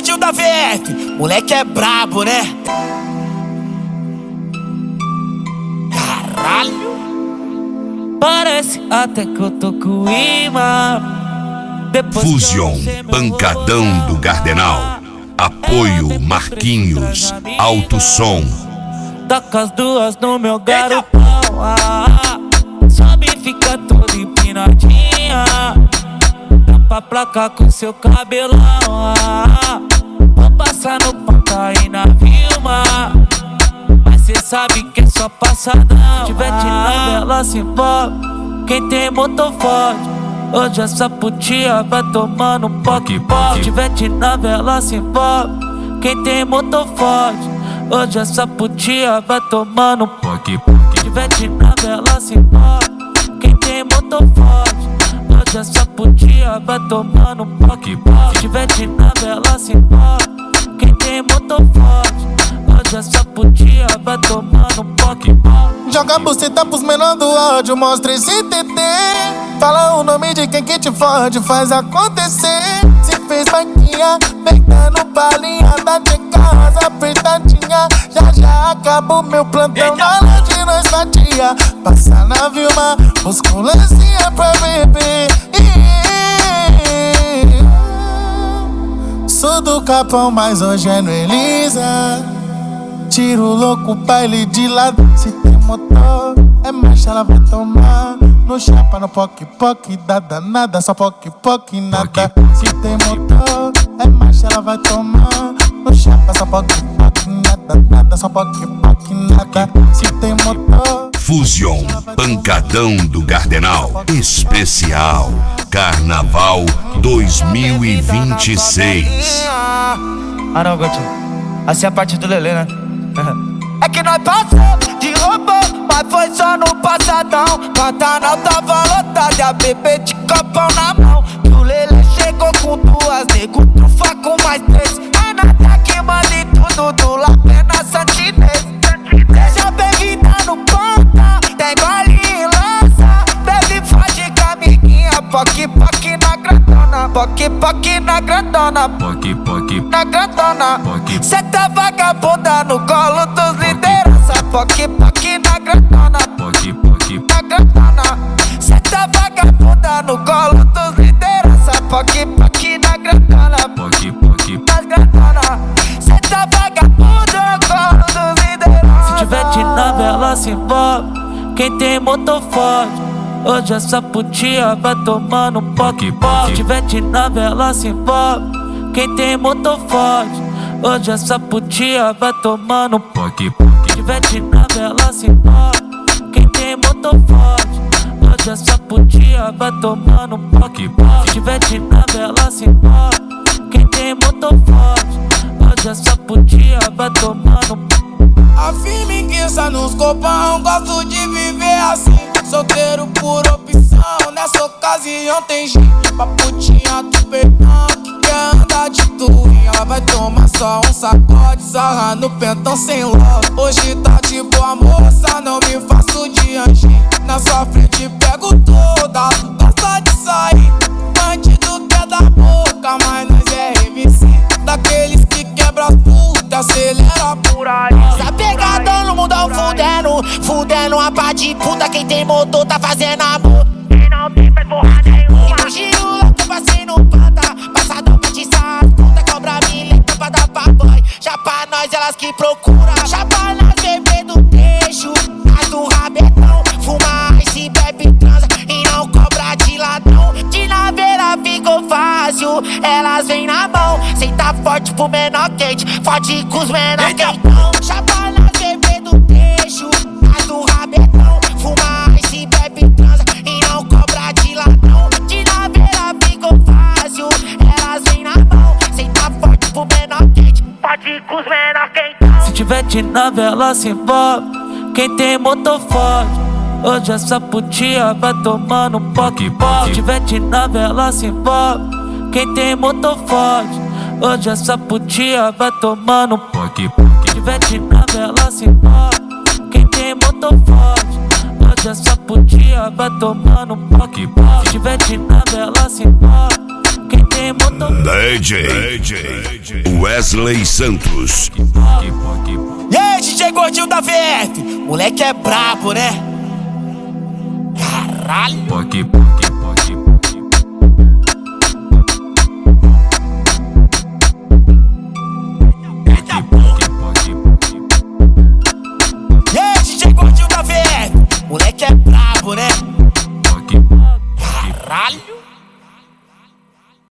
Gordinho da VF, moleque é brabo, né? Caralho. Parece até que eu tô com imã. Fusion, pancadão do Gardenal. Apoio Marquinhos, Alto Som. Taca as duas no meu garotão. Sobe e fica toda empinadinha. Tampa a placa com seu cabelão. Vou passar no ponta aí na Vilma. Mas cê sabe que é só passadão. Se tiver de nave ela se envolve. Quem tem motor forte hoje essa putia vai tomando um poque-poque. Se tiver de nave ela se envolve. Quem tem motor forte hoje essa putia vai tomando um poque-poque. Se tiver de nave ela se envolve. Quem tem motor forte hoje essa putia vai tomando um poque-poque. Se tiver de nave ela se envolve. Quem tem motor forte hoje essa putia vai tomando um poque-poque. Joga a buceta pros menor do ódio, mostra esse TT. Fala o nome de quem que te fode, faz acontecer. Se fez maquinha, deitando balinha da tcheca rosa apertadinha. Já acabou meu plantão na hora de nós fatia. Passa na Vilma, busca lancinha pra beber. Sou do Capão, mas hoje é no Elisa. Tiro louco, baile de lado. Se tem motor, é marcha, ela vai tomar. No chapa, no poque-poque, dá danada. Só poque-poque, nada. Se tem motor, é marcha, ela vai tomar. No chapa, só poque-poque, nada. Só poque-poque, nada. Se tem motor. Fusion, pancadão do Gardenal. Especial Carnaval 2026. Ah não, Gordinho, assim é a parte do Lelê, né? É que nós passou de robô, mas foi só no passadão. Pantanal tava lotado e a bebê de copão na mão. Que o Lelê chegou com duas, nego trufa com mais três. É nada que manda em tudo, do Lapena Santinês. Deixa bem vida no ponta, tem gole e lança. Bebe forte com a amiguinha, poque-poque na grandona. Poque-poque na grandona, poque-poque na grandona. Cê tá vagabunda no colo dos liderança. Poque-poque na grandona, poque-poque na grandona. Cê tá vagabunda no colo dos liderança. Poque-poque na grandona, poque-poque na grandona. Cê tá vagabunda no colo dos liderança. Se tiver de nave ela se envolve. Quem tem motor forte hoje essa putia vai tomando um poque-poque. Se tiver de nave ela se envolve. Quem tem motor forte hoje essa putia vai tomando um poque-poque. Se tiver de nave ela se envolve. Quem tem motor forte hoje essa putia vai tomando um poque-poque. Se tiver de nave ela se envolve. Quem tem motor forte hoje essa putia vai tomando um. A firmiguiça nos copão, gosto de viver assim. Solteiro por opção, nessa ocasião tem jeito. Pra putinha do peitão que quer andar de tourinho. Ela vai tomar só um sacode, sarra no pentão sem love. Hoje tá de boa moça, não me faço de anjinho. Na sua frente pego toda, gosta de sair. Bandido quer dar boca, mas nós é MC. Daqueles que quebra as putas, acelera por aí. Tá pegadão no mundão fudendo a pá de puta. Quem tem motor tá fazendo amor e não tem pra porra nenhuma. E no giro louco passei no panta, passadão pra te puta. Cobra mileta pra dar pra boy. Já pra nós elas que procura. Já pra nós bebê do trecho, as do rabetão. Fuma ice, bebe, transa e não cobra de ladrão. De naveira ficou fácil, elas vêm na mão. Senta forte pro menor quente, fode com os menor quentão. Já pra nós bebê do trecho, as do rabetão. Fuma ice, bebe, transa e não cobra de ladrão. De naveira ficou fácil, elas vêm na mão. Senta forte pro menor quente, fode com os menor quentão. Se tiver de nave ela se envolve. Quem tem motor forte hoje essa putia vai tomando um poque-poque. Se tiver de nave ela se envolve. Quem tem motor forte hoje essa putia vai tomando um poque-poque. Se tiver de nave ela se envolve. Quem tem motor forte hoje essa putia vai tomando um poque-poque. Se tiver de nave ela se envolve. quem tem motor. DJ Wesley Santos. E aí, DJ Gordinho da VF, moleque é brabo, né? Caralho.